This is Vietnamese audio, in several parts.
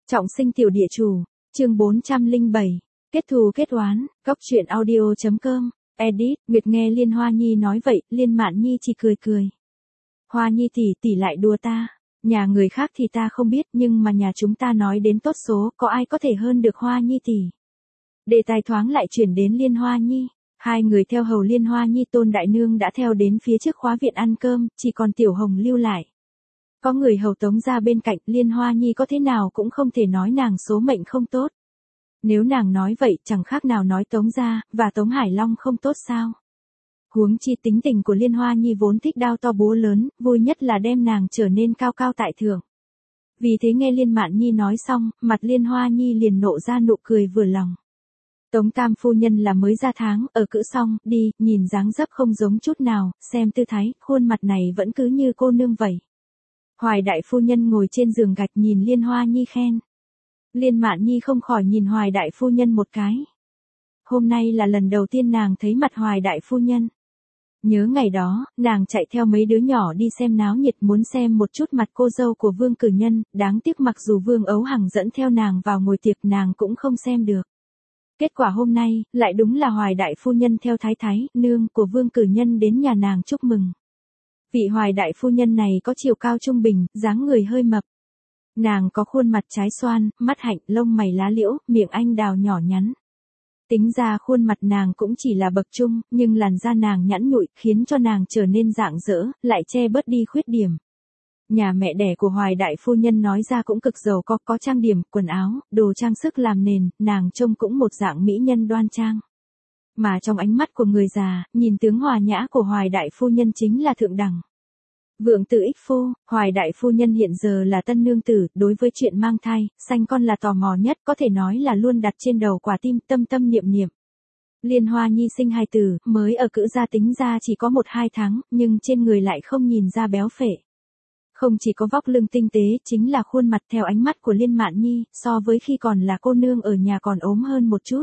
Trọng sinh tiểu địa chủ, chương 407, kết thù kết oán, góc truyện audio.com, edit, Nguyệt nghe Liên Hoa Nhi nói vậy, Liên Mạn Nhi chỉ cười cười. Hoa Nhi tỷ lại đùa ta, nhà người khác thì ta không biết nhưng mà nhà chúng ta nói đến tốt số, có ai có thể hơn được Hoa Nhi tỷ. Đề tài thoáng lại chuyển đến Liên Hoa Nhi, hai người theo hầu Liên Hoa Nhi Tôn Đại Nương đã theo đến phía trước khóa viện ăn cơm, chỉ còn Tiểu Hồng lưu lại. Có người hầu tống ra bên cạnh, Liên Hoa Nhi có thế nào cũng không thể nói nàng số mệnh không tốt. Nếu nàng nói vậy chẳng khác nào nói Tống gia và Tống Hải Long không tốt sao. Huống chi tính tình của Liên Hoa Nhi vốn thích đao to búa lớn, vui nhất là đem nàng trở nên cao cao tại thượng. Vì thế nghe Liên Mạn Nhi nói xong, mặt Liên Hoa Nhi liền nộ ra nụ cười vừa lòng. Tống Tam phu nhân là mới ra tháng, ở cữ xong, đi, nhìn dáng dấp không giống chút nào, xem tư thái, khuôn mặt này vẫn cứ như cô nương vậy. Hoài đại phu nhân ngồi trên giường gạch nhìn Liên Hoa Nhi khen. Liên Mạn Nhi không khỏi nhìn Hoài đại phu nhân một cái. Hôm nay là lần đầu tiên nàng thấy mặt Hoài đại phu nhân. Nhớ ngày đó, nàng chạy theo mấy đứa nhỏ đi xem náo nhiệt muốn xem một chút mặt cô dâu của Vương Cử Nhân, đáng tiếc mặc dù Vương Ấu Hằng dẫn theo nàng vào ngồi tiệc nàng cũng không xem được. Kết quả hôm nay, lại đúng là Hoài đại phu nhân theo thái thái, nương của Vương Cử Nhân đến nhà nàng chúc mừng. Vị Hoài đại phu nhân này có chiều cao trung bình, dáng người hơi mập. Nàng có khuôn mặt trái xoan, mắt hạnh, lông mày lá liễu, miệng anh đào nhỏ nhắn. Tính ra khuôn mặt nàng cũng chỉ là bậc trung, nhưng làn da nàng nhẵn nhụi, khiến cho nàng trở nên rạng rỡ, lại che bớt đi khuyết điểm. Nhà mẹ đẻ của Hoài đại phu nhân nói ra cũng cực giàu có trang điểm, quần áo, đồ trang sức làm nền, nàng trông cũng một dạng mỹ nhân đoan trang. Mà trong ánh mắt của người già, nhìn tướng hòa nhã của Hoài đại phu nhân chính là thượng đẳng. Vượng tử ích phu, Hoài đại phu nhân hiện giờ là tân nương tử, đối với chuyện mang thai, sanh con là tò mò nhất, có thể nói là luôn đặt trên đầu quả tim, tâm tâm niệm niệm. Liên Hoa Nhi sinh hài tử, mới ở cữ gia tính ra chỉ có 1-2 tháng, nhưng trên người lại không nhìn ra béo phệ. Không chỉ có vóc lưng tinh tế, chính là khuôn mặt theo ánh mắt của Liên Mạn Nhi, so với khi còn là cô nương ở nhà còn ốm hơn một chút.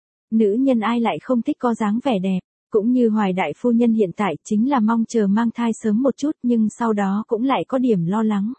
Nữ nhân ai lại không thích có dáng vẻ đẹp. Cũng như Hoài đại phu nhân hiện tại chính là mong chờ mang thai sớm một chút nhưng sau đó cũng lại có điểm lo lắng.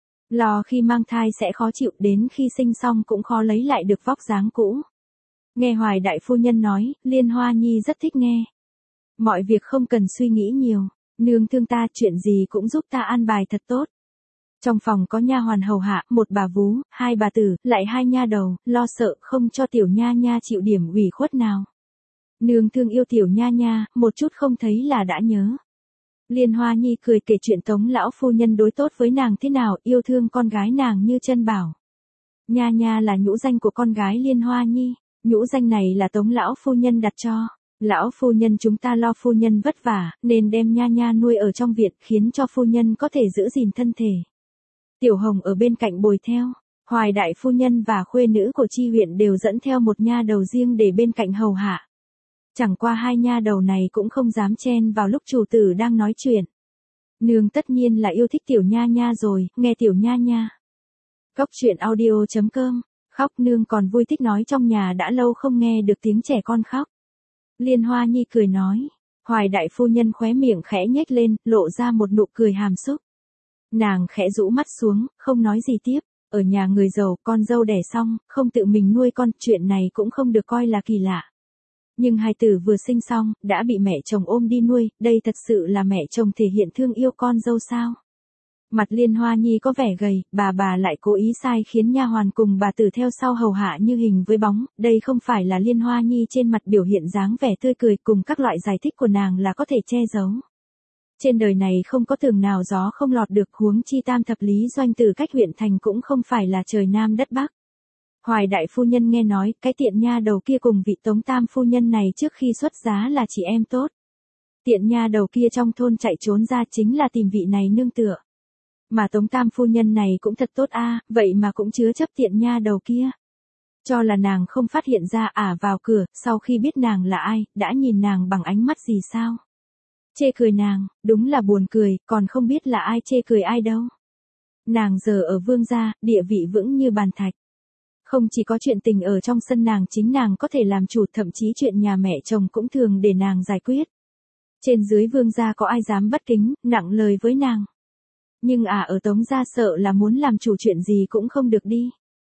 Lo khi mang thai sẽ khó chịu đến khi sinh xong cũng khó lấy lại được vóc dáng cũ. Nghe Hoài đại phu nhân nói, Liên Hoa Nhi rất thích nghe. Mọi việc không cần suy nghĩ nhiều, nương thương ta chuyện gì cũng giúp ta an bài thật tốt. Trong phòng có nha hoàn hầu hạ, một bà vú, 2 bà tử, lại 2 nha đầu, lo sợ không cho tiểu nha nha chịu điểm ủy khuất nào. Nương thương yêu tiểu nha nha, một chút không thấy là đã nhớ. Liên Hoa Nhi cười kể chuyện Tống lão phu nhân đối tốt với nàng thế nào, yêu thương con gái nàng như chân bảo. Nha nha là nhũ danh của con gái Liên Hoa Nhi, nhũ danh này là Tống lão phu nhân đặt cho. Lão phu nhân chúng ta lo phu nhân vất vả, nên đem nha nha nuôi ở trong viện, khiến cho phu nhân có thể giữ gìn thân thể. Tiểu Hồng ở bên cạnh bồi theo. Hoài đại phu nhân và khuê nữ của chi huyện đều dẫn theo một nha đầu riêng để bên cạnh hầu hạ. Chẳng qua 2 nha đầu này cũng không dám chen vào lúc chủ tử đang nói chuyện. Nương tất nhiên là yêu thích tiểu nha nha rồi, nghe tiểu nha nha. Góc truyện audio.com, khóc nương còn vui thích nói trong nhà đã lâu không nghe được tiếng trẻ con khóc. Liên Hoa Nhi cười nói, Hoài đại phu nhân khóe miệng khẽ nhếch lên, lộ ra một nụ cười hàm xúc. Nàng khẽ rũ mắt xuống, không nói gì tiếp, ở nhà người giàu, con dâu đẻ xong, không tự mình nuôi con, chuyện này cũng không được coi là kỳ lạ. Nhưng hài tử vừa sinh xong, đã bị mẹ chồng ôm đi nuôi, đây thật sự là mẹ chồng thể hiện thương yêu con dâu sao? Mặt Liên Hoa Nhi có vẻ gầy, bà lại cố ý sai khiến nha hoàn cùng bà tử theo sau hầu hạ như hình với bóng, đây không phải là Liên Hoa Nhi trên mặt biểu hiện dáng vẻ tươi cười cùng các loại giải thích của nàng là có thể che giấu. Trên đời này không có tường nào gió không lọt được, huống chi Tam thập lý doanh từ cách huyện thành cũng không phải là trời Nam đất Bắc. Hoài đại phu nhân nghe nói, cái tiện nha đầu kia cùng vị Tống Tam phu nhân này trước khi xuất giá là chị em tốt. Tiện nha đầu kia trong thôn chạy trốn ra chính là tìm vị này nương tựa. Mà Tống Tam phu nhân này cũng thật tốt vậy mà cũng chứa chấp tiện nha đầu kia. Cho là nàng không phát hiện ra vào cửa, sau khi biết nàng là ai, đã nhìn nàng bằng ánh mắt gì sao. Chê cười nàng, đúng là buồn cười, còn không biết là ai chê cười ai đâu. Nàng giờ ở Vương gia, địa vị vững như bàn thạch. Không chỉ có chuyện tình ở trong sân nàng chính nàng có thể làm chủ, thậm chí chuyện nhà mẹ chồng cũng thường để nàng giải quyết. Trên dưới Vương gia có ai dám bất kính, nặng lời với nàng. Nhưng ở Tống gia sợ là muốn làm chủ chuyện gì cũng không được đi.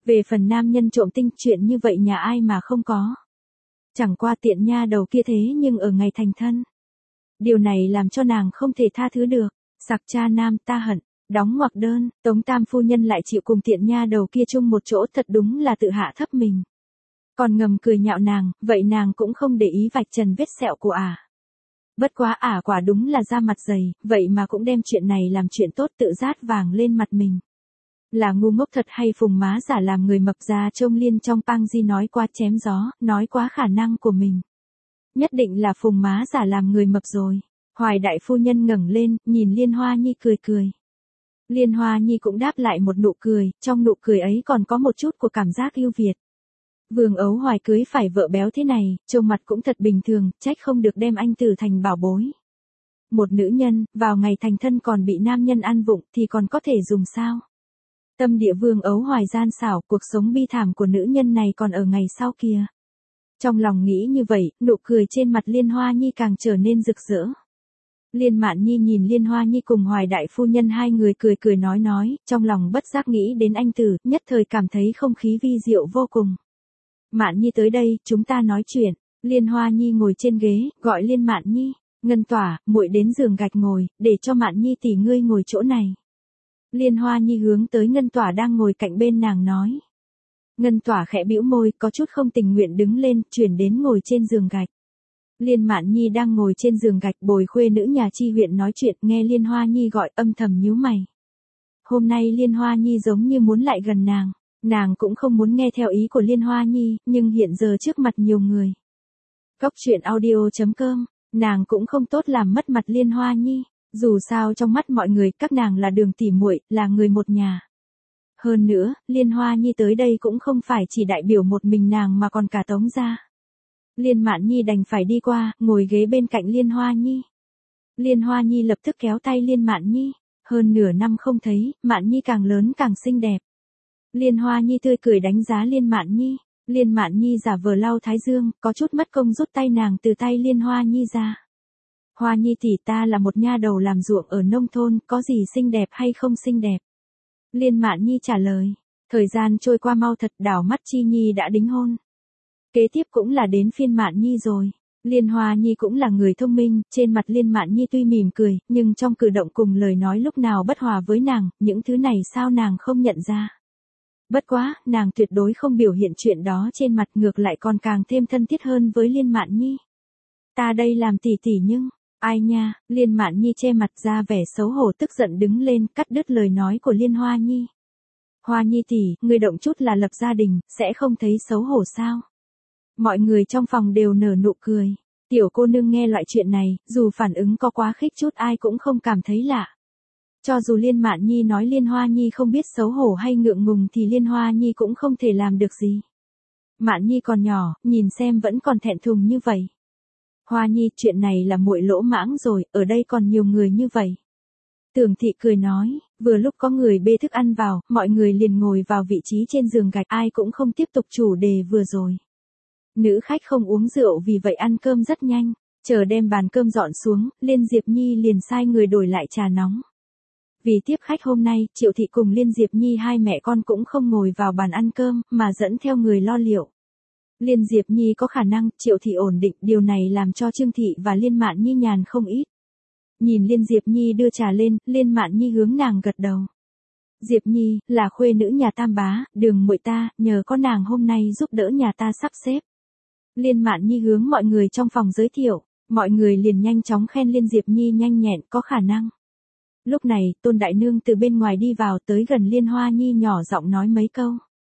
Về phần nam nhân trộm tinh, chuyện như vậy nhà ai mà không có. Chẳng qua tiện nha đầu kia thế nhưng ở ngày thành thân. Điều này làm cho nàng không thể tha thứ được. Sặc cha nam ta hận. Đóng ngoặc đơn, Tống Tam phu nhân lại chịu cùng tiện nha đầu kia chung một chỗ, thật đúng là tự hạ thấp mình. Còn ngầm cười nhạo nàng, vậy nàng cũng không để ý vạch trần vết sẹo của ả. Bất quá ả quả đúng là da mặt dày, vậy mà cũng đem chuyện này làm chuyện tốt, tự rát vàng lên mặt mình. Là ngu ngốc thật hay Phùng má giả làm người mập ra trông Liên trong Pangji nói quá chém gió, nói quá khả năng của mình. Nhất định là Phùng má giả làm người mập rồi. Hoài đại phu nhân ngẩng lên, nhìn Liên Hoa Nhi cười cười. Liên Hoa Nhi cũng đáp lại một nụ cười, trong nụ cười ấy còn có một chút của cảm giác yêu Việt. Vương Ấu Hoài cưới phải vợ béo thế này, trông mặt cũng thật bình thường, trách không được đem anh tử thành bảo bối. Một nữ nhân, vào ngày thành thân còn bị nam nhân ăn vụng thì còn có thể dùng sao? Tâm địa Vương Ấu Hoài gian xảo, cuộc sống bi thảm của nữ nhân này còn ở ngày sau kia. Trong lòng nghĩ như vậy, nụ cười trên mặt Liên Hoa Nhi càng trở nên rực rỡ. Liên Mạn Nhi nhìn Liên Hoa Nhi cùng Hoài đại phu nhân hai người cười cười nói, trong lòng bất giác nghĩ đến anh tử, nhất thời cảm thấy không khí vi diệu vô cùng. Mạn Nhi tới đây, chúng ta nói chuyện. Liên Hoa Nhi ngồi trên ghế, gọi Liên Mạn Nhi, Ngân Tỏa, muội đến giường gạch ngồi, để cho Mạn Nhi tỷ ngươi ngồi chỗ này. Liên Hoa Nhi hướng tới Ngân Tỏa đang ngồi cạnh bên nàng nói. Ngân Tỏa khẽ bĩu môi, có chút không tình nguyện đứng lên, chuyển đến ngồi trên giường gạch. Liên Mạn Nhi đang ngồi trên giường gạch bồi khuê nữ nhà Chi huyện nói chuyện, nghe Liên Hoa Nhi gọi âm thầm nhíu mày. Hôm nay Liên Hoa Nhi giống như muốn lại gần nàng cũng không muốn nghe theo ý của Liên Hoa Nhi, nhưng hiện giờ trước mặt nhiều người. Cóc truyện audio.com, nàng cũng không tốt làm mất mặt Liên Hoa Nhi, dù sao trong mắt mọi người các nàng là đường tỉ muội, là người một nhà. Hơn nữa, Liên Hoa Nhi tới đây cũng không phải chỉ đại biểu một mình nàng mà còn cả Tống gia. Liên Mạn Nhi đành phải đi qua, ngồi ghế bên cạnh Liên Hoa Nhi. Liên Hoa Nhi lập tức kéo tay Liên Mạn Nhi, hơn nửa năm không thấy, Mạn Nhi càng lớn càng xinh đẹp. Liên Hoa Nhi tươi cười đánh giá Liên Mạn Nhi, Liên Mạn Nhi giả vờ lau thái dương, có chút mất công rút tay nàng từ tay Liên Hoa Nhi ra. Hoa Nhi tỷ, ta là một nha đầu làm ruộng ở nông thôn, có gì xinh đẹp hay không xinh đẹp? Liên Mạn Nhi trả lời, thời gian trôi qua mau thật, đảo mắt Chi Nhi đã đính hôn. Kế tiếp cũng là đến phiên Mạn Nhi rồi. Liên Hoa Nhi cũng là người thông minh, trên mặt Liên Mạn Nhi tuy mỉm cười, nhưng trong cử động cùng lời nói lúc nào bất hòa với nàng, những thứ này sao nàng không nhận ra. Bất quá, nàng tuyệt đối không biểu hiện chuyện đó trên mặt, ngược lại còn càng thêm thân thiết hơn với Liên Mạn Nhi. Ta đây làm tỷ tỷ nhưng, ai nha, Liên Mạn Nhi che mặt ra vẻ xấu hổ tức giận đứng lên, cắt đứt lời nói của Liên Hoa Nhi. Hoa Nhi tỷ, ngươi động chút là lập gia đình, sẽ không thấy xấu hổ sao? Mọi người trong phòng đều nở nụ cười. Tiểu cô nương nghe loại chuyện này, dù phản ứng có quá khích chút ai cũng không cảm thấy lạ. Cho dù Liên Mạn Nhi nói Liên Hoa Nhi không biết xấu hổ hay ngượng ngùng thì Liên Hoa Nhi cũng không thể làm được gì. Mạn Nhi còn nhỏ, nhìn xem vẫn còn thẹn thùng như vậy. Hoa Nhi, chuyện này là muội lỗ mãng rồi, ở đây còn nhiều người như vậy. Tưởng Thị cười nói, vừa lúc có người bê thức ăn vào, mọi người liền ngồi vào vị trí trên giường gạch, ai cũng không tiếp tục chủ đề vừa rồi. Nữ khách không uống rượu vì vậy ăn cơm rất nhanh, chờ đem bàn cơm dọn xuống, Liên Diệp Nhi liền sai người đổi lại trà nóng. Vì tiếp khách hôm nay, Triệu Thị cùng Liên Diệp Nhi hai mẹ con cũng không ngồi vào bàn ăn cơm, mà dẫn theo người lo liệu. Liên Diệp Nhi có khả năng, Triệu Thị ổn định, điều này làm cho Trương Thị và Liên Mạn Nhi nhàn không ít. Nhìn Liên Diệp Nhi đưa trà lên, Liên Mạn Nhi hướng nàng gật đầu. Diệp Nhi, là khuê nữ nhà Tam bá, Đường muội ta, nhờ có nàng hôm nay giúp đỡ nhà ta sắp xếp. Liên Mạn Nhi hướng mọi người trong phòng giới thiệu, mọi người liền nhanh chóng khen Liên Diệp Nhi nhanh nhẹn, có khả năng. Lúc này, Tôn Đại Nương từ bên ngoài đi vào tới gần Liên Hoa Nhi nhỏ giọng nói mấy câu.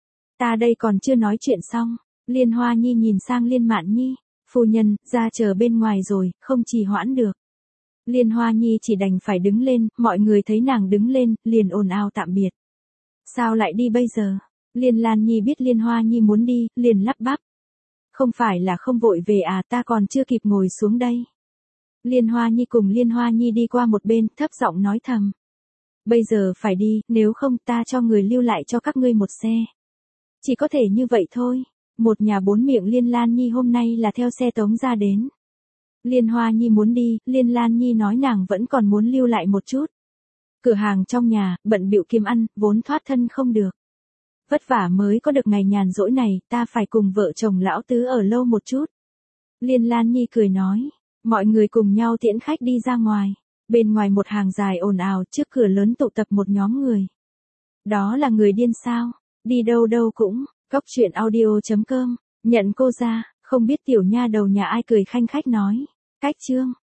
Ta đây còn chưa nói chuyện xong, Liên Hoa Nhi nhìn sang Liên Mạn Nhi, phu nhân, ra chờ bên ngoài rồi, không trì hoãn được. Liên Hoa Nhi chỉ đành phải đứng lên, mọi người thấy nàng đứng lên, liền ồn ào tạm biệt. Sao lại đi bây giờ? Liên Lan Nhi biết Liên Hoa Nhi muốn đi, liền lắp bắp. Không phải là không vội về à, ta còn chưa kịp ngồi xuống đây. Liên Hoa Nhi cùng Liên Hoa Nhi đi qua một bên, thấp giọng nói thầm. Bây giờ phải đi, nếu không ta cho người lưu lại cho các ngươi một xe. Chỉ có thể như vậy thôi. Một nhà bốn miệng Liên Lan Nhi hôm nay là theo xe Tống ra đến. Liên Hoa Nhi muốn đi, Liên Lan Nhi nói nàng vẫn còn muốn lưu lại một chút. Cửa hàng trong nhà, bận bịu kiếm ăn, vốn thoát thân không được. Vất vả mới có được ngày nhàn rỗi này, ta phải cùng vợ chồng lão tứ ở lâu một chút. Liên Lan Nhi cười nói. Mọi người cùng nhau tiễn khách đi ra ngoài. Bên ngoài một hàng dài ồn ào, trước cửa lớn tụ tập một nhóm người. Đó là người điên sao? Đi đâu đâu cũng. Cóc truyện audio.com. Nhận cô ra, không biết tiểu nha đầu nhà ai cười khanh khách nói. Cách chương.